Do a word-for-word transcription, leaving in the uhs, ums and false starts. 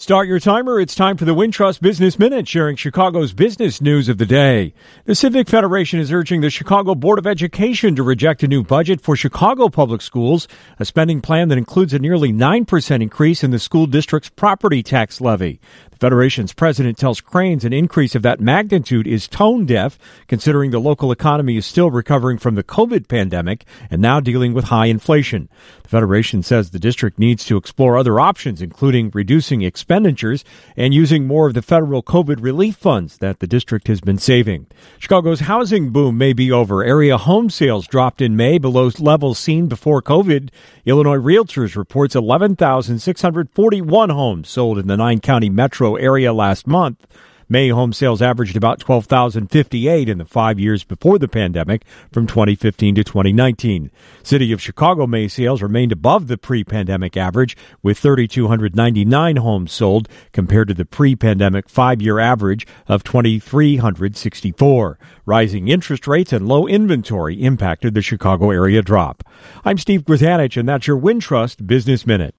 Start your timer. It's time for the Wintrust Business Minute, sharing Chicago's business news of the day. The Civic Federation is urging the Chicago Board of Education to reject a new budget for Chicago public schools, a spending plan that includes a nearly nine percent increase in the school district's property tax levy. The Federation's president tells Crain's an increase of that magnitude is tone deaf, considering the local economy is still recovering from the COVID pandemic and now dealing with high inflation. The Federation says the district needs to explore other options, including reducing expenditures and using more of the federal COVID relief funds that the district has been saving. Chicago's housing boom may be over. Area home sales dropped in May below levels seen before COVID. Illinois Realtors reports eleven thousand six hundred forty-one homes sold in the nine-county metro area last month. May home sales averaged about twelve thousand fifty-eight in the five years before the pandemic, from twenty fifteen to twenty nineteen. City of Chicago May sales remained above the pre-pandemic average, with three thousand two hundred ninety-nine homes sold compared to the pre-pandemic five-year average of two thousand three hundred sixty-four. Rising interest rates and low inventory impacted the Chicago area drop. I'm Steve Grzanich, and that's your Wintrust Business Minute.